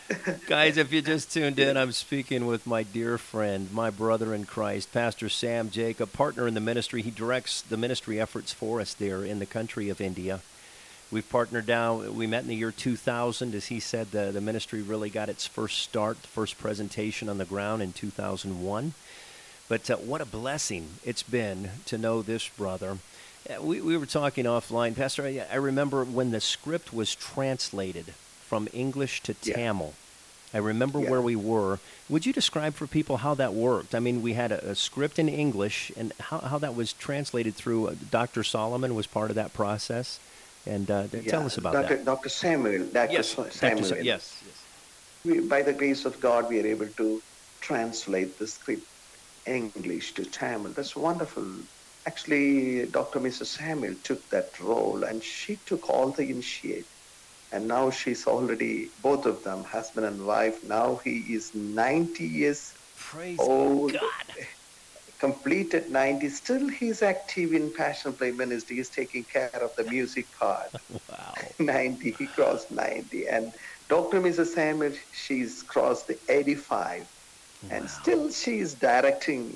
Guys, if you just tuned in, I'm speaking with my dear friend, my brother in Christ, Pastor Sam Jacob, partner in the ministry. He directs the ministry efforts for us there in the country of India. We've partnered down. We met in the year 2000. As he said, the ministry really got its first start, the first presentation on the ground in 2001. But what a blessing it's been to know this brother. We were talking offline. Pastor, I remember when the script was translated from English to Yeah, Tamil. I remember yeah. where we were. Would you describe for people how that worked? I mean, we had a script in English, and how that was translated through. Dr. Solomon was part of that process. And tell Yeah, us about that. Dr. Samuel, Dr. Yes, Dr. Samuel, Yes, yes. by the grace of God, we are able to translate the script English to Tamil. That's wonderful. Actually, Dr. Mrs. Samuel took that role and she took all the initiative. And now she's already, both of them, husband and wife. Now he is 90 years Praise old, God. completed 90. Still, he's active in Passion Play Ministry. He's taking care of the music part. Wow. 90, he crossed 90. And Dr. Mrs. Samuel, she's crossed the 85. And Wow. still she's directing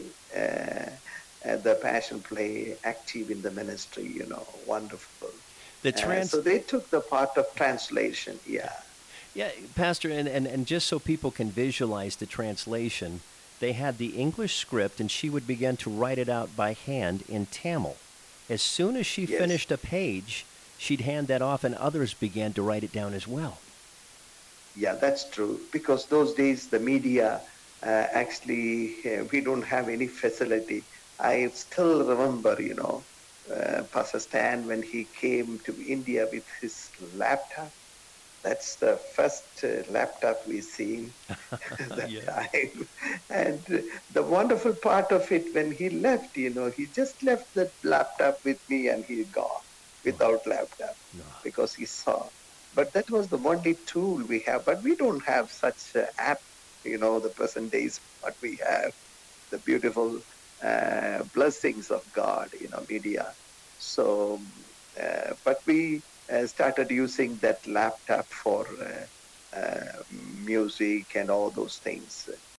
the Passion Play, active in the ministry, wonderful. The So trans they took the part of translation, yeah. Yeah, Pastor, and just so people can visualize the translation, they had the English script, and she would begin to write it out by hand in Tamil. As soon as she Yes, finished a page, she'd hand that off, and others began to write it down as well. yeah, that's true. Because those days the media actually we don't have any facility. I still remember, Pastor Stan when he came to India with his laptop. That's the first laptop we seen that Yeah. time. And the wonderful part of it, when he left, he just left the laptop with me and he gone without laptop No. because he saw. But that was the only tool we have. But we don't have such app, the present days, what we have, the beautiful blessings of God, media. So, but we started using that laptop for music and all those things.